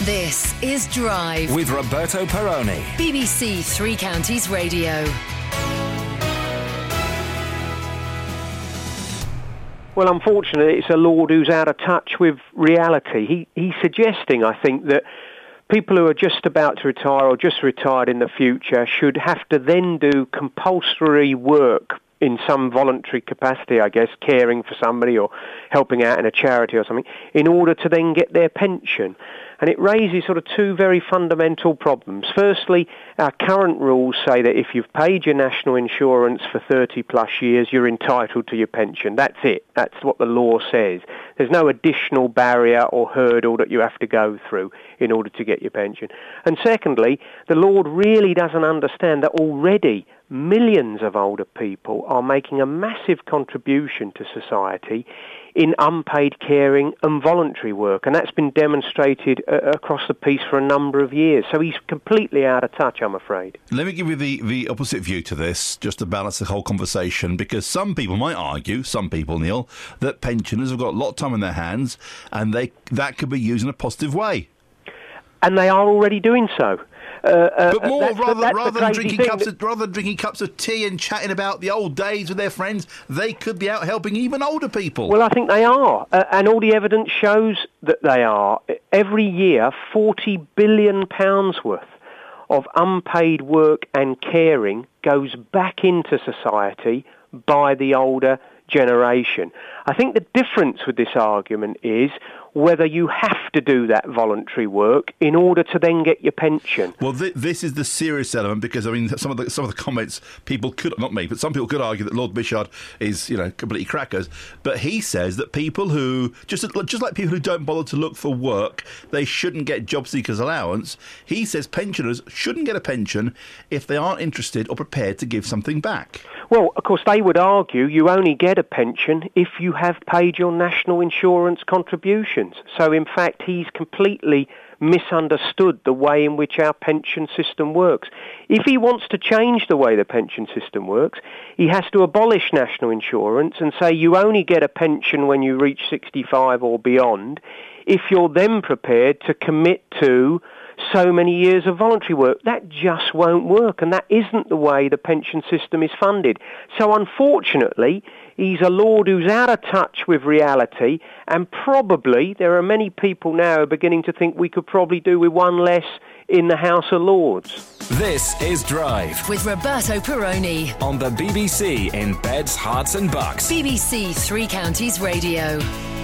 This is Drive with Roberto Perrone. BBC Three Counties Radio. Well, unfortunately, it's a Lord who's out of touch with reality. He's suggesting, I think, that people who are just about to retire or just retired in the future should have to then do compulsory work in some voluntary capacity, I guess, caring for somebody or helping out in a charity or something, in order to then get their pension. And it raises sort of two very fundamental problems. Firstly, our current rules say that if you've paid your national insurance for 30 plus years, you're entitled to your pension. That's it. That's what the law says. There's no additional barrier or hurdle that you have to go through in order to get your pension. And secondly, the Lord really doesn't understand that already millions of older people are making a massive contribution to society in unpaid caring and voluntary work, and that's been demonstrated across the piece for a number of years. So he's completely out of touch, I'm afraid. Let me give you the opposite view to this, just to balance the whole conversation, because some people might argue, Neil, that pensioners have got a lot of time in their hands, and that could be used in a positive way. And they are already doing so. But more, rather than drinking cups of tea and chatting about the old days with their friends, they could be out helping even older people. Well, I think they are, and all the evidence shows that they are. Every year, £40 billion worth of unpaid work and caring goes back into society by the older generation. I think the difference with this argument is whether you have to do that voluntary work in order to then get your pension. Well, this is the serious element, because I mean, some of the comments, people could, not me, but some people could argue that Lord Bishard is, completely crackers. But he says that people who just like people who don't bother to look for work, they shouldn't get job seekers allowance. He says pensioners shouldn't get a pension if they aren't interested or prepared to give something back. Well, of course, they would argue you only get a pension if you have paid your national insurance contributions. So, in fact, he's completely misunderstood the way in which our pension system works. If he wants to change the way the pension system works, he has to abolish national insurance and say you only get a pension when you reach 65 or beyond if you're then prepared to commit to so many years of voluntary work. That just won't work, and that isn't the way the pension system is funded. So unfortunately, he's a Lord who's out of touch with reality, and probably there are many people now beginning to think we could probably do with one less in the House of Lords. This is Drive with Roberto Perrone on the BBC in Beds, Hearts and Bucks. BBC Three Counties Radio.